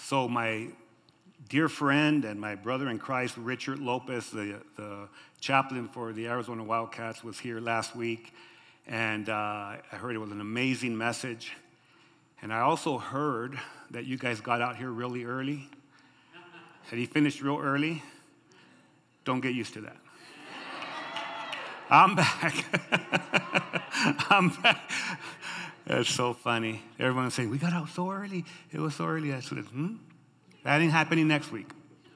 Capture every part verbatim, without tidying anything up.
So my dear friend and my brother in Christ, Richard Lopez, the, the chaplain for the Arizona Wildcats, was here last week, and uh, I heard it was an amazing message. And I also heard that you guys got out here really early. That he finished real early. Don't get used to that. I'm back. I'm back. That's so funny. Everyone's saying, we got out so early. It was so early. I said, hmm? That ain't happening next week.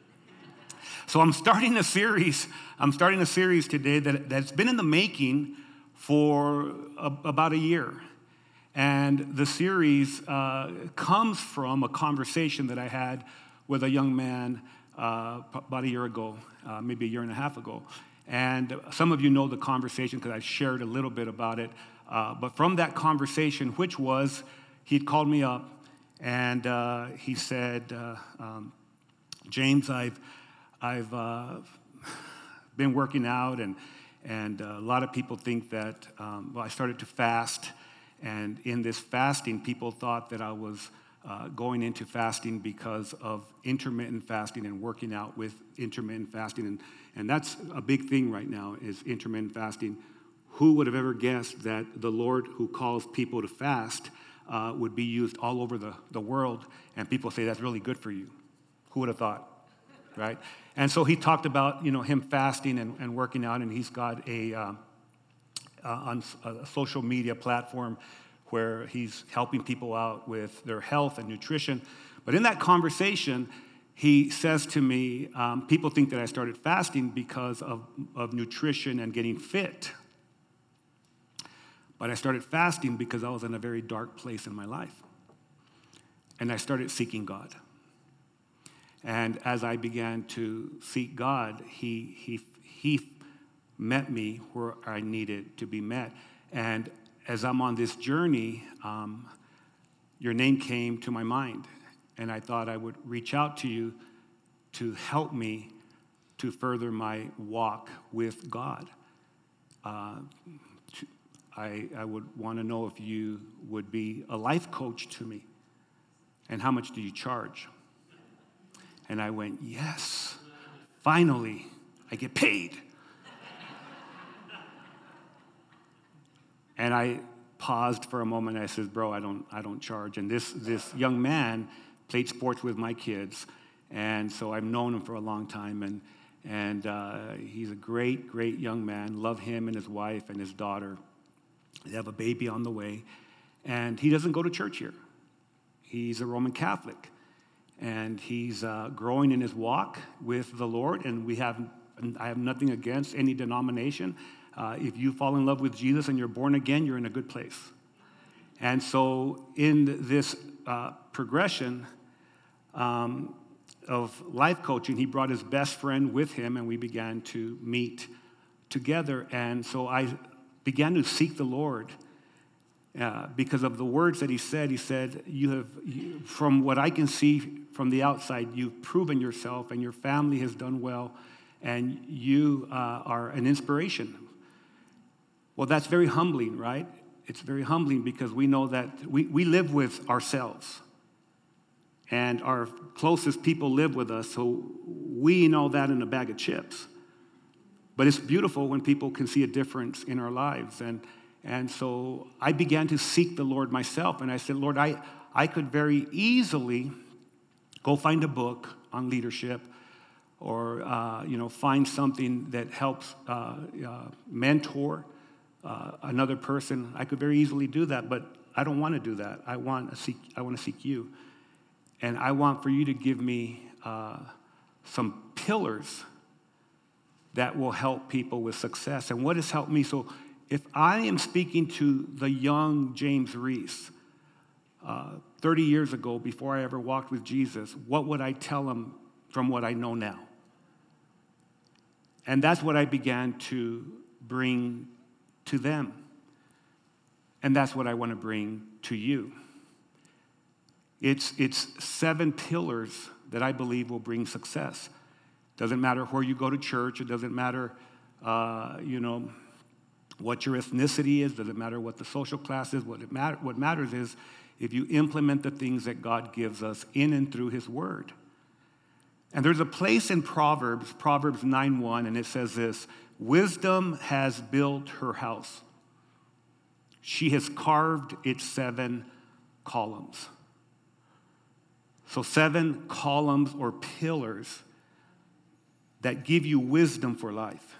So I'm starting a series. I'm starting a series today that, that's been in the making for a, about a year. And the series uh, comes from a conversation that I had with a young man uh, about a year ago, uh, maybe a year and a half ago. And some of you know the conversation because I shared a little bit about it. Uh, but from that conversation, which was, he'd called me up and uh, he said, uh, um, James, I've, I've uh, been working out, and, and uh, a lot of people think that, um, well, I started to fast. And in this fasting, people thought that I was uh, going into fasting because of intermittent fasting and working out with intermittent fasting. And, and that's a big thing right now, is intermittent fasting. Who would have ever guessed that the Lord who calls people to fast uh, would be used all over the, the world, and people say that's really good for you? Who would have thought, right? And so he talked about, you know, him fasting and, and working out, and he's got a... Uh, Uh, on a social media platform where he's helping people out with their health and nutrition. But in that conversation, he says to me, um, people think that I started fasting because of, of nutrition and getting fit. But I started fasting because I was in a very dark place in my life. And I started seeking God. And as I began to seek God, he, he, he met me where I needed to be met. And as I'm on this journey, um, your name came to my mind. And I thought I would reach out to you to help me to further my walk with God. Uh, to, I, I would want to know if you would be a life coach to me. And how much do you charge? And I went, yes, finally, I get paid. And I paused for a moment, and I said, bro, I don't I don't charge. And this, this young man played sports with my kids, and so I've known him for a long time, and, and uh, he's a great, great young man. Love him and his wife and his daughter. They have a baby on the way, and he doesn't go to church here. He's a Roman Catholic, and he's uh, growing in his walk with the Lord, and we have I have nothing against any denomination. Uh, if you fall in love with Jesus and you're born again, you're in a good place. And so in this uh, progression um, of life coaching, he brought his best friend with him, and we began to meet together. And so I began to seek the Lord uh, because of the words that he said. He said, you have, you, from what I can see from the outside, you've proven yourself, and your family has done well, and you uh, are an inspiration. Well, that's very humbling, right? It's very humbling because we know that we, we live with ourselves. And our closest people live with us, so we know that in a bag of chips. But it's beautiful when people can see a difference in our lives. And, and so I began to seek the Lord myself, and I said, Lord, I, I could very easily go find a book on leadership, or uh, you know, find something that helps uh, uh, mentor Uh, another person. I could very easily do that, but I don't want to do that. I want to seek. I want to seek you, and I want for you to give me uh, some pillars that will help people with success. And what has helped me? So, if I am speaking to the young James Reese, uh, thirty years ago, before I ever walked with Jesus, what would I tell him from what I know now? And that's what I began to bring to them. And that's what I want to bring to you. It's, it's seven pillars that I believe will bring success. Doesn't matter where you go to church. It doesn't matter, uh, you know, what your ethnicity is. Doesn't matter what the social class is. What, it matter, what matters is if you implement the things that God gives us in and through his word. And there's a place in Proverbs, Proverbs nine one, and it says this: wisdom has built her house. She has carved its seven columns. So seven columns or pillars that give you wisdom for life,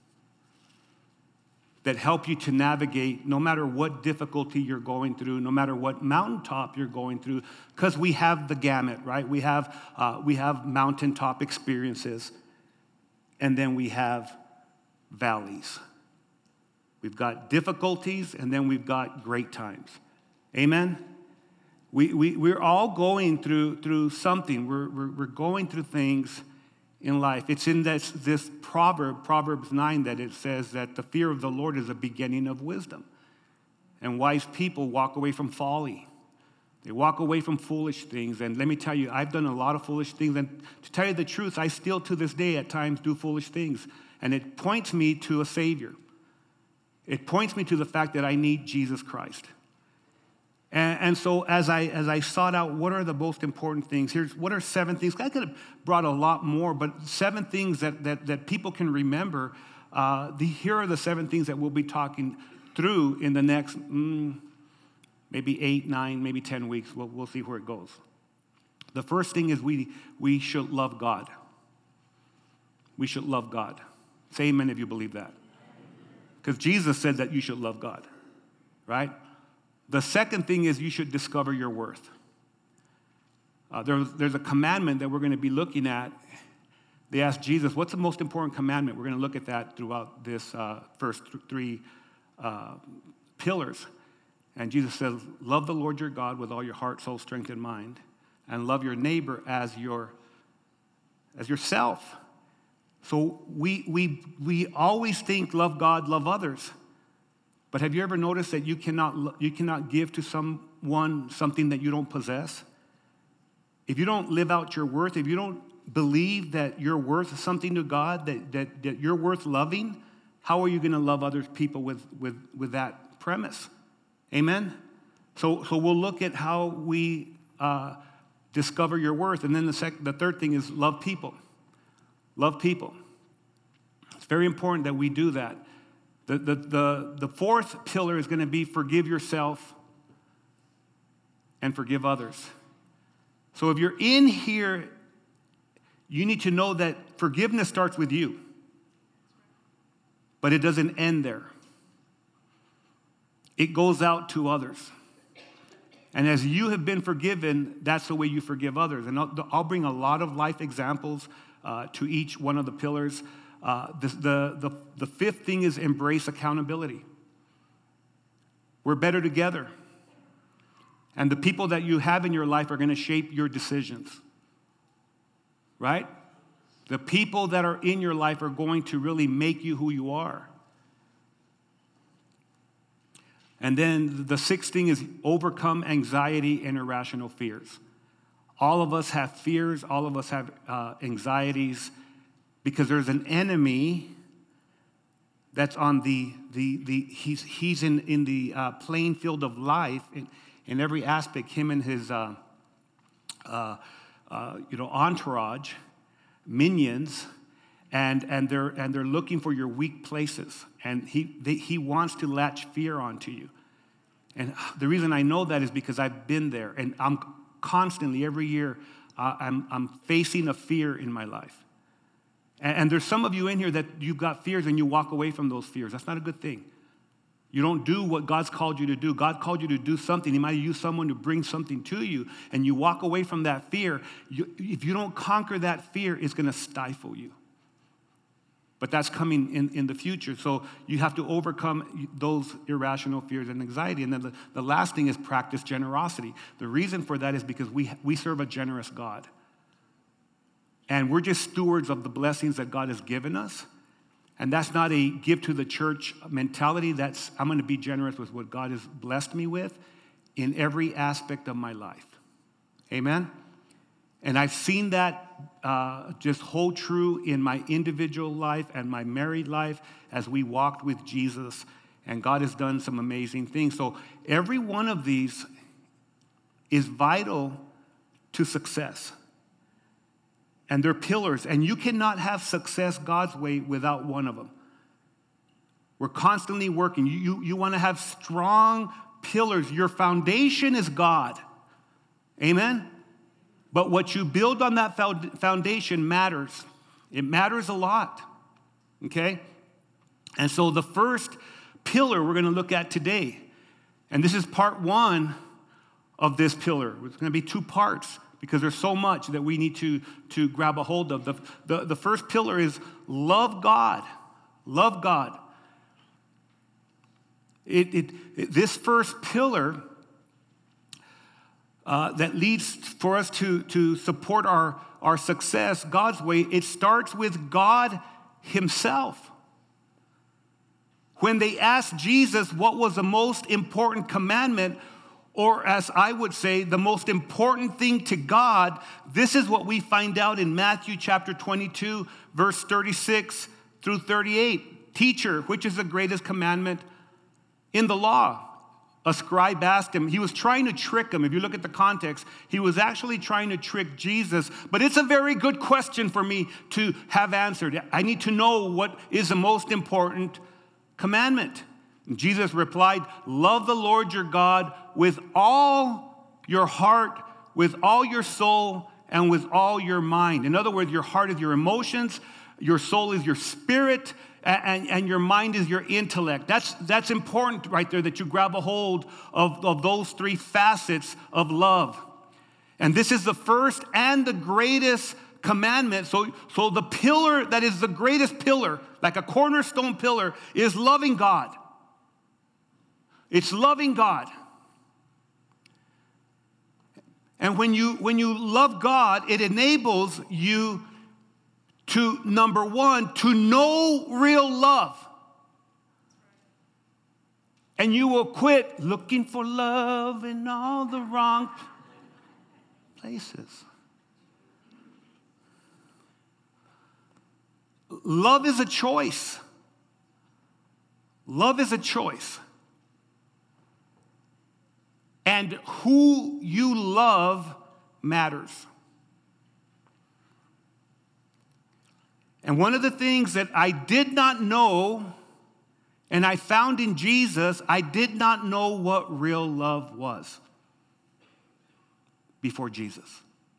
that help you to navigate no matter what difficulty you're going through, no matter what mountaintop you're going through, because we have the gamut, right? We have, uh, we have mountaintop experiences, and then we have valleys. We've got difficulties, and then we've got great times. Amen? We, we, we're all going through, through something. We're, we're, we're going through things in life. It's in this, this proverb, Proverbs nine, that it says that the fear of the Lord is the beginning of wisdom. And wise people walk away from folly. They walk away from foolish things. And let me tell you, I've done a lot of foolish things. And to tell you the truth, I still to this day at times do foolish things. And it points me to a Savior. It points me to the fact that I need Jesus Christ. And, and so as I as I sought out what are the most important things, here's what are seven things. I could have brought a lot more, but seven things that that, that people can remember. Uh, the, here are the seven things that we'll be talking through in the next mm, maybe eight, nine, maybe ten weeks. We'll, we'll see where it goes. The first thing is we we should love God. We should love God. Say amen if you believe that. Because Jesus said that you should love God, right? The second thing is you should discover your worth. Uh, there's, there's a commandment that we're going to be looking at. They asked Jesus, what's the most important commandment? We're going to look at that throughout this uh, first th- three uh, pillars. And Jesus says, love the Lord your God with all your heart, soul, strength, and mind, and love your neighbor as your as yourself. So we we we always think love God, love others. But have you ever noticed that you cannot you cannot give to someone something that you don't possess? If you don't live out your worth, if you don't believe that you're worth something to God, that that, that you're worth loving, how are you going to love other people with, with, with that premise? Amen? So so we'll look at how we uh, discover your worth. And then the, sec- the third thing is love people. Love people. It's very important that we do that. The, the, the, the fourth pillar is going to be forgive yourself and forgive others. So if you're in here, you need to know that forgiveness starts with you. But it doesn't end there. It goes out to others. And as you have been forgiven, that's the way you forgive others. And I'll, I'll bring a lot of life examples uh, to each one of the pillars. Uh, the, the, the, the fifth thing is embrace accountability. We're better together. And the people that you have in your life are going to shape your decisions. Right? The people that are in your life are going to really make you who you are. And then the sixth thing is overcome anxiety and irrational fears. All of us have fears. All of us have uh, anxieties because there's an enemy that's on the, the, the he's, he's in, in the uh, playing field of life in, in every aspect, him and his uh, uh, uh, you know, entourage, minions, and, and, they're, and they're looking for your weak places. And he, they, he wants to latch fear onto you. And the reason I know that is because I've been there. And I'm constantly, every year, uh, I'm, I'm facing a fear in my life. And, and there's some of you in here that you've got fears and you walk away from those fears. That's not a good thing. You don't do what God's called you to do. God called you to do something. He might use someone to bring something to you, and you walk away from that fear. You, if you don't conquer that fear, it's going to stifle you. But that's coming in, in the future. So you have to overcome those irrational fears and anxiety. And then the, the last thing is practice generosity. The reason for that is because we, we serve a generous God. And we're just stewards of the blessings that God has given us. And that's not a give to the church mentality. That's, I'm going to be generous with what God has blessed me with in every aspect of my life. Amen? And I've seen that uh, just hold true in my individual life and my married life as we walked with Jesus. And God has done some amazing things. So every one of these is vital to success. And they're pillars. And you cannot have success God's way without one of them. We're constantly working. You, you, you want to have strong pillars. Your foundation is God. Amen? But what you build on that foundation matters. It matters a lot. Okay? And so the first pillar we're going to look at today, and this is part one of this pillar. It's going to be two parts because there's so much that we need to, to grab a hold of. The, the, the first pillar is love God. Love God. It, it, it, this first pillar uh, that leads for us to, to support our, our success God's way, it starts with God himself. When they asked Jesus what was the most important commandment, or as I would say, the most important thing to God, this is what we find out in Matthew chapter twenty-two, verse thirty-six through thirty-eight. Teacher, which is the greatest commandment in the law? A scribe asked him. He was trying to trick him. If you look at the context, he was actually trying to trick Jesus. But it's a very good question for me to have answered. I need to know what is the most important commandment. And Jesus replied, love the Lord your God with all your heart, with all your soul, and with all your mind. In other words, your heart is your emotions, your soul is your spirit, and, and your mind is your intellect. That's, that's important right there, that you grab a hold of, of those three facets of love. And this is the first and the greatest commandment. So, so the pillar that is the greatest pillar, like a cornerstone pillar, is loving God. It's loving God. And when you, when you love God, it enables you to, number one, to know real love. And you will quit looking for love in all the wrong places. Love is a choice. Love is a choice. And who you love matters. And one of the things that I did not know, and I found in Jesus, I did not know what real love was before Jesus.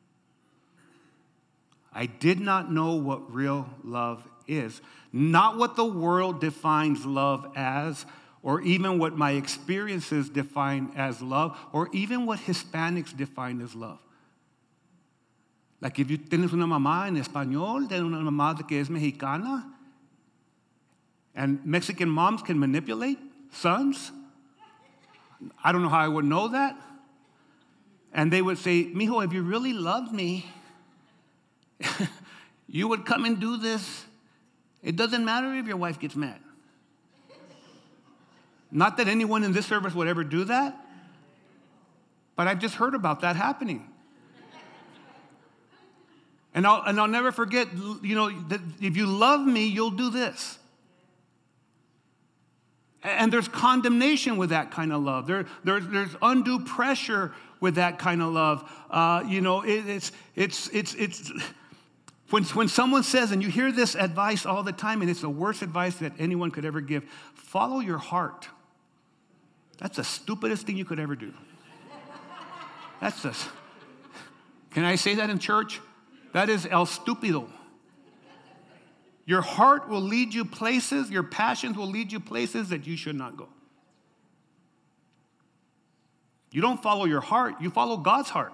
I did not know what real love is. Not what the world defines love as, or even what my experiences define as love, or even what Hispanics define as love. Like if you tienes una mamá en español, tienes una mamá que es mexicana, and Mexican moms can manipulate sons. I don't know how I would know that. And they would say, mijo, if you really loved me, you would come and do this. It doesn't matter if your wife gets mad. Not that anyone in this service would ever do that, but I've just heard about that happening. And I'll, and I'll never forget, you know, that if you love me, you'll do this. And there's condemnation with that kind of love. There, there, there's undue pressure with that kind of love. Uh, you know, it, it's, it's, it's, it's, when, when someone says, and you hear this advice all the time, and it's the worst advice that anyone could ever give, follow your heart. That's the stupidest thing you could ever do. That's the, can I say that in church? That is el stupido. Your heart will lead you places, your passions will lead you places that you should not go. You don't follow your heart, you follow God's heart.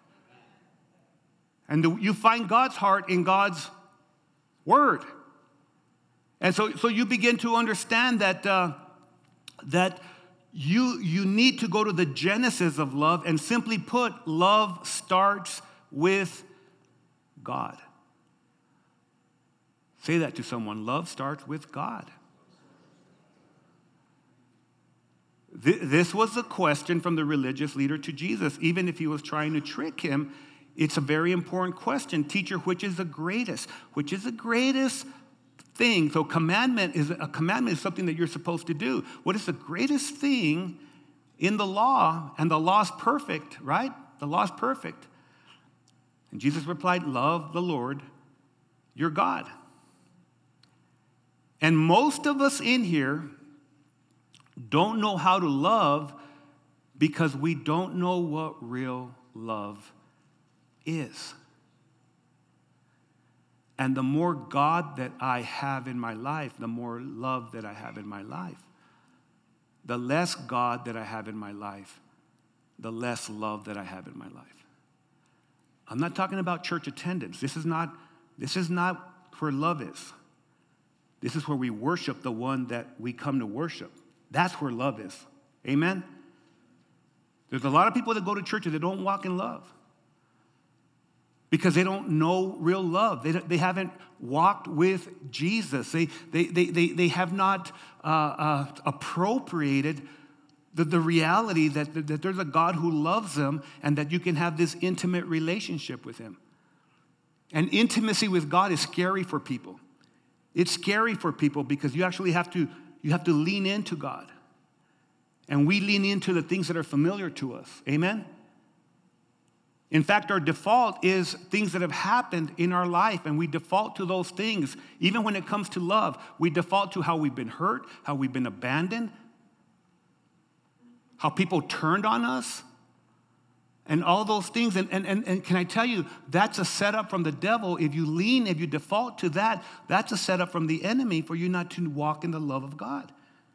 And the, you find God's heart in God's word. And so, so you begin to understand that, uh, that you, you need to go to the genesis of love, and simply put, love starts with God. Say that to someone. Love starts with God. This was a question from the religious leader to Jesus. Even if he was trying to trick him, it's a very important question. Teacher, which is the greatest? Which is the greatest thing? So commandment is a commandment is something that you're supposed to do. What is the greatest thing in the law? And the law is perfect, right? The law is perfect. And Jesus replied, love the Lord, your God. And most of us in here don't know how to love because we don't know what real love is. And the more God that I have in my life, the more love that I have in my life. The less God that I have in my life, the less love that I have in my life. I'm not talking about church attendance. This is not, this is not where love is. This is where we worship the one that we come to worship. That's where love is. Amen? There's a lot of people that go to churches that don't walk in love because they don't know real love. They, they haven't walked with Jesus. They, they, they, they, they have not uh, uh, appropriated the, the reality that, that there's a God who loves them and that you can have this intimate relationship with him. And intimacy with God is scary for people. It's scary for people because you actually have to, you have to lean into God. And we lean into the things that are familiar to us. Amen? In fact, our default is things that have happened in our life, and we default to those things. Even when it comes to love, we default to how we've been hurt, how we've been abandoned, how people turned on us, and all those things. And, and, and, and can I tell you, that's a setup from the devil. If you lean, if you default to that, that's a setup from the enemy for you not to walk in the love of God.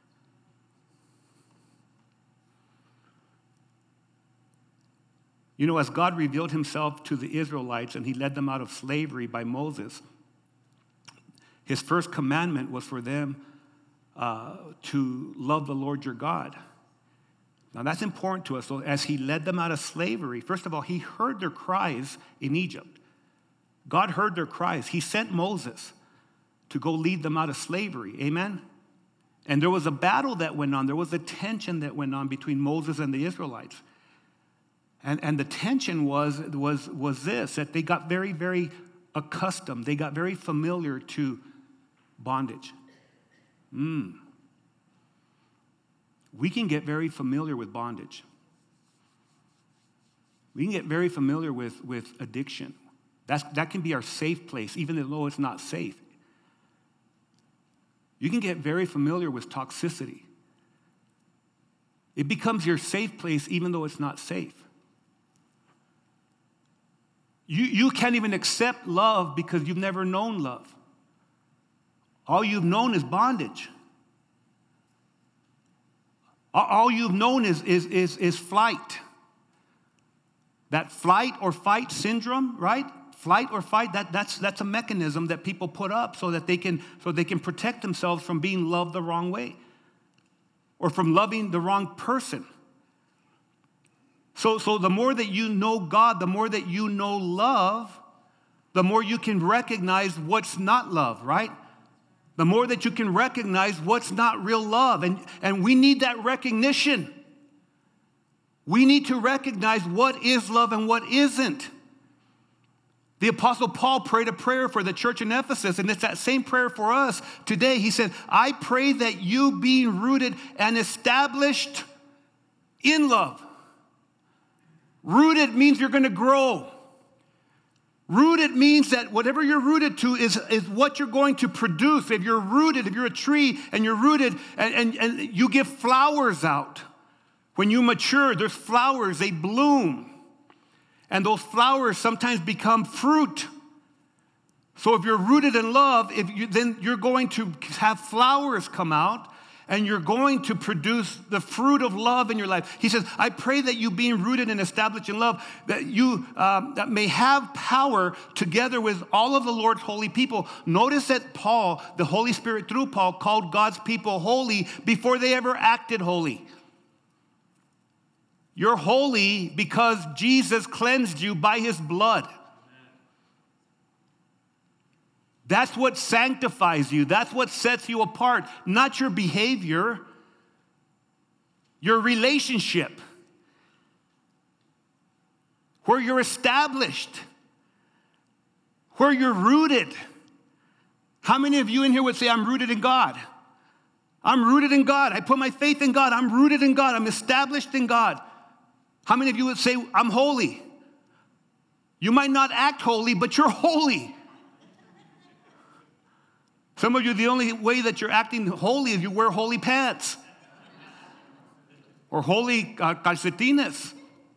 You know, as God revealed himself to the Israelites and he led them out of slavery by Moses, his first commandment was for them uh, to love the Lord your God. Now, that's important to us. So as he led them out of slavery, first of all, he heard their cries in Egypt. God heard their cries. He sent Moses to go lead them out of slavery. Amen? And there was a battle that went on. There was a tension that went on between Moses and the Israelites. And, and the tension was, was, was this, that they got very, very accustomed. They got very familiar to bondage. Mm. We can get very familiar with bondage. We can get very familiar with, with addiction. That's, that can be our safe place, even though it's not safe. You can get very familiar with toxicity. It becomes your safe place, even though it's not safe. You, you can't even accept love because you've never known love. All you've known is bondage. All you've known is, is, is, is flight. That flight or fight syndrome, right? Flight or fight, that, that's, that's a mechanism that people put up so that they can, so they can protect themselves from being loved the wrong way or from loving the wrong person. So, so the more that you know God, the more that you know love, the more you can recognize what's not love, right? The more that you can recognize what's not real love. And, and we need that recognition. We need to recognize what is love and what isn't. The Apostle Paul prayed a prayer for the church in Ephesus, and it's that same prayer for us today. He said, I pray that you being rooted and established in love. Rooted means you're going to grow. Rooted means that whatever you're rooted to is, is what you're going to produce. If you're rooted, if you're a tree and you're rooted and, and, and you give flowers out, when you mature, there's flowers, they bloom. And those flowers sometimes become fruit. So if you're rooted in love, if you, then you're going to have flowers come out and you're going to produce the fruit of love in your life. He says, I pray that you being rooted and established in love, that you um, that may have power together with all of the Lord's holy people. Notice that Paul, the Holy Spirit through Paul, called God's people holy before they ever acted holy. You're holy because Jesus cleansed you by his blood. That's what sanctifies you. That's what sets you apart. Not your behavior, your relationship. Where you're established. Where you're rooted. How many of you in here would say, I'm rooted in God? I'm rooted in God. I put my faith in God. I'm rooted in God. I'm established in God. How many of you would say, I'm holy? You might not act holy, but you're holy. Some of you, the only way that you're acting holy is you wear holy pants or holy uh, calcetines.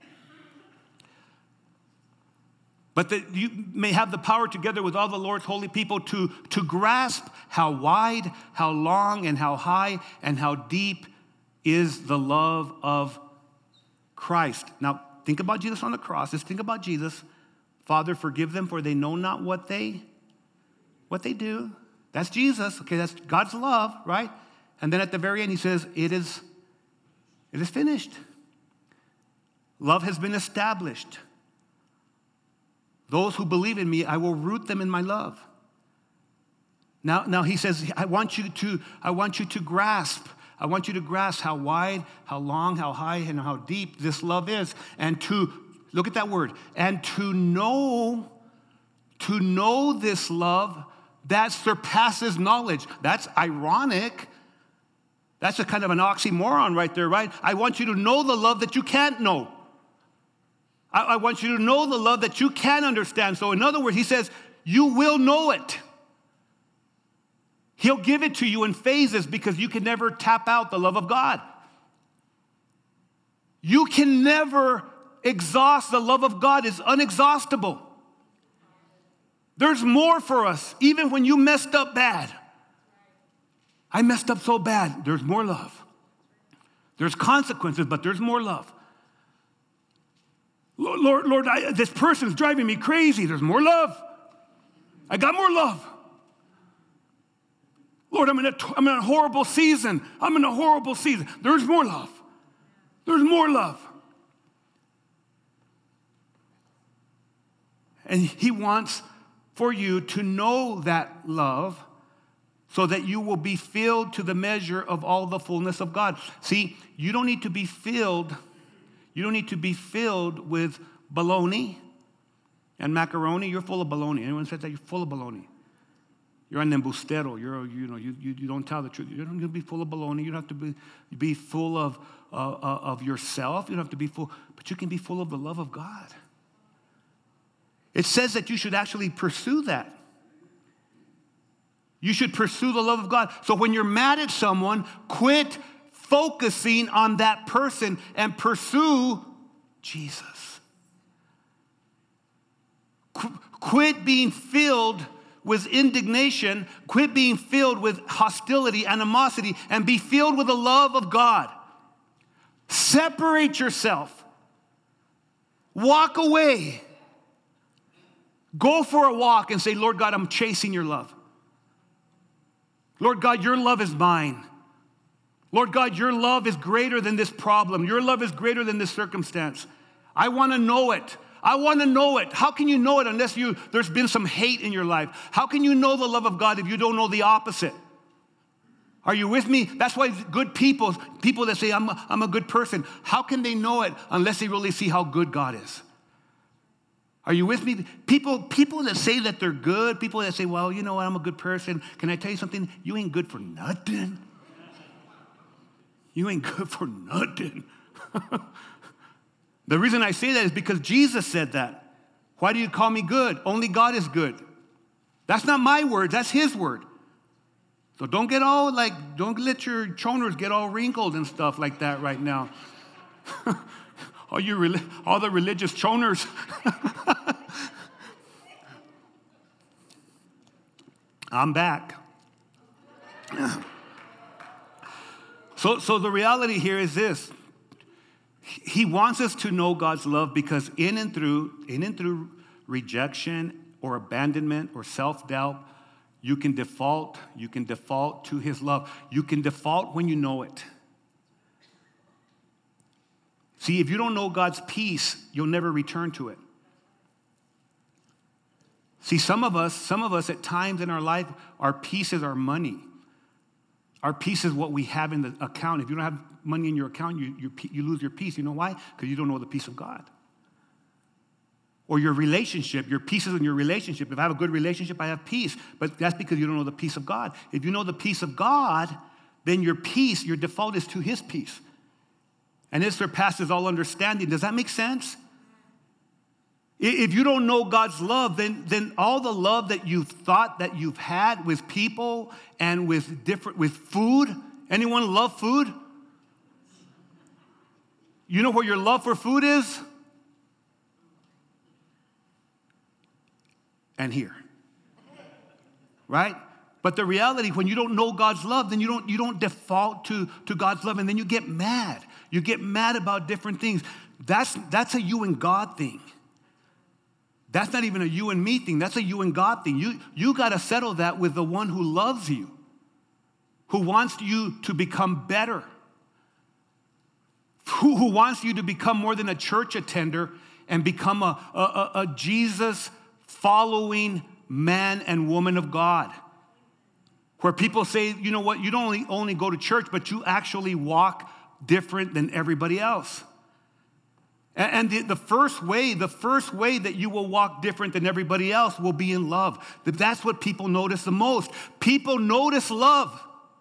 But that you may have the power together with all the Lord's holy people to, to grasp how wide, how long, and how high, and how deep is the love of Christ. Now, think about Jesus on the cross. Just think about Jesus. Father, forgive them, for they know not what they, what they do. That's Jesus. Okay, that's God's love, right? And then at the very end, he says, it is, it is finished. Love has been established. Those who believe in me, I will root them in my love. Now, now he says, I want you to, I want you to grasp. I want you to grasp how wide, how long, how high, and how deep this love is. And to, look at that word, and to know, to know this love that surpasses knowledge. That's ironic. That's a kind of an oxymoron right there, right? I want you to know the love that you can't know. I, I want you to know the love that you can understand. So in other words, he says, you will know it. He'll give it to you in phases because you can never tap out the love of God. You can never exhaust the love of God. It's unexhaustible. There's more for us, even when you messed up bad. I messed up so bad. There's more love. There's consequences, but there's more love. Lord, Lord, Lord I, this person's driving me crazy. There's more love. I got more love. Lord, I'm in, a, I'm in a horrible season. I'm in a horrible season. There's more love. There's more love. And he wants for you to know that love so that you will be filled to the measure of all the fullness of God. See, you don't need to be filled, you don't need to be filled with bologna and macaroni. You're full of bologna. Anyone said that? You're full of bologna. You're an embustero. You're, you know, you, you, you don't tell the truth. You don't need to be full of bologna. You don't have to be, be full of, uh, uh, of yourself. You don't have to be full, but you can be full of the love of God. It says that you should actually pursue that. You should pursue the love of God. So when you're mad at someone, quit focusing on that person and pursue Jesus. Qu- quit being filled with indignation. Quit being filled with hostility, animosity, and be filled with the love of God. Separate yourself. Walk away. Go for a walk and say, Lord God, I'm chasing your love. Lord God, your love is mine. Lord God, your love is greater than this problem. Your love is greater than this circumstance. I want to know it. I want to know it. How can you know it unless you there's been some hate in your life? How can you know the love of God if you don't know the opposite? Are you with me? That's why good people, people that say, I'm a, I'm a good person, how can they know it unless they really see how good God is? Are you with me? People, people that say that they're good, people that say, well, you know what, I'm a good person. Can I tell you something? You ain't good for nothing. You ain't good for nothing. The reason I say that is because Jesus said that. Why do you call me good? Only God is good. That's not my word. That's his word. So don't get all like, don't let your choners get all wrinkled and stuff like that right now. all you, all the religious choners. I'm back. So, so the reality here is this. He wants us to know God's love because in and through, in and through rejection or abandonment or self-doubt, you can default, you can default to his love. You can default when you know it. See, if you don't know God's peace, you'll never return to it. See, some of us, some of us at times in our life, our peace is our money. Our peace is what we have in the account. If you don't have money in your account, you, you, you lose your peace. You know why? Because you don't know the peace of God. Or your relationship, your peace is in your relationship. If I have a good relationship, I have peace. But that's because you don't know the peace of God. If you know the peace of God, then your peace, your default is to his peace. and it surpasses all understanding. Does that make sense? If you don't know God's love, then, then all the love that you've thought that you've had with people and with different, with food. Anyone love food? You know where your love for food is? And here. Right? But the reality, when you don't know God's love, then you don't, you don't default to, to God's love, and then you get mad. You get mad about different things. That's, that's a you and God thing. That's not even a you and me thing. That's a you and God thing. You, you got to settle that with the one who loves you, who wants you to become better, who, who wants you to become more than a church attender and become a, a, a Jesus-following man and woman of God. Where people say, you know what, you don't only, only go to church, but you actually walk different than everybody else. And the, the first way, the first way that you will walk different than everybody else will be in love. That's what people notice the most. People notice love.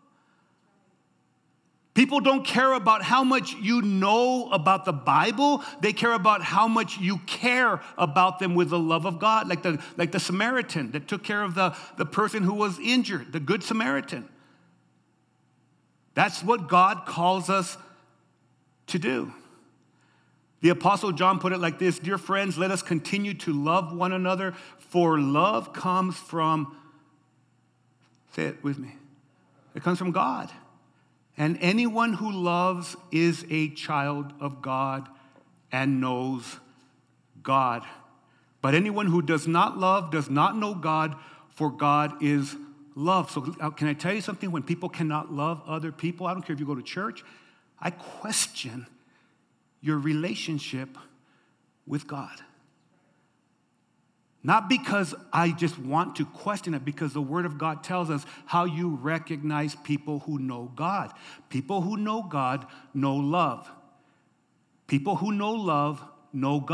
People don't care about how much you know about the Bible. They care about how much you care about them with the love of God. Like the, like the Samaritan that took care of the, the person who was injured, the Good Samaritan. That's what God calls us to do. The Apostle John put it like this: dear friends, let us continue to love one another, for love comes from, say it with me, it comes from God. And anyone who loves is a child of God and knows God. But anyone who does not love does not know God, for God is love. So can I tell you something? When people cannot love other people, I don't care if you go to church, I question your relationship with God. Not because I just want to question it, because the Word of God tells us how you recognize people who know God. People who know God know love. People who know love know God.